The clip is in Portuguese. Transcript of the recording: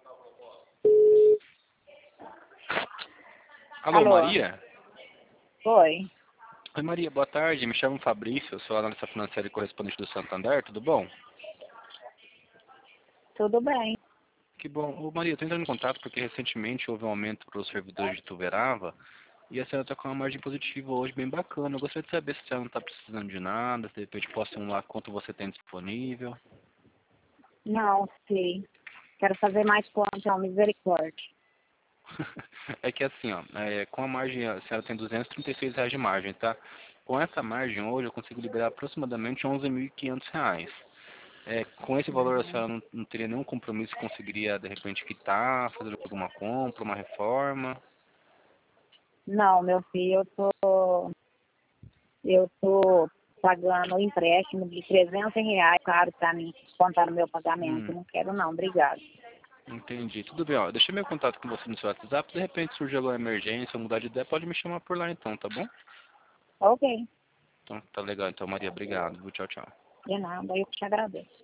Alô, Alô? Maria? Oi, Oi, Maria, boa tarde. Me chamo Fabrício, sou analista financeiro e correspondente do Santander, tudo bom? tudo bem. Que bom. Ô, Maria, eu estou entrando em contato porque recentemente houve um aumento para os servidores de Tuverava e a senhora está com uma margem positiva hoje bem bacana. Eu gostaria de saber se a senhora não está precisando de nada, se de repente posso ir lá quanto você tem disponível. Não, sim. Quero fazer mais conta, não, misericórdia. É que assim, ó, com a margem, a senhora tem R$ 236 de margem, tá? Com essa margem hoje eu consigo liberar aproximadamente R$ 11.500. Com esse valor a senhora não teria nenhum compromisso, conseguiria de repente quitar, fazer alguma compra, uma reforma. Não, meu filho, eu tô pagando um empréstimo de R$ 300, caro para mim, contar no meu pagamento. Hum, Não quero não, obrigado. entendi. Tudo bem, ó. Deixei meu contato com você no seu WhatsApp. De repente surge alguma emergência ou mudar de ideia, pode me chamar por lá então, tá bom? Ok, Então tá legal. Então, Maria, obrigado. Tchau, tchau. de nada, eu te agradeço.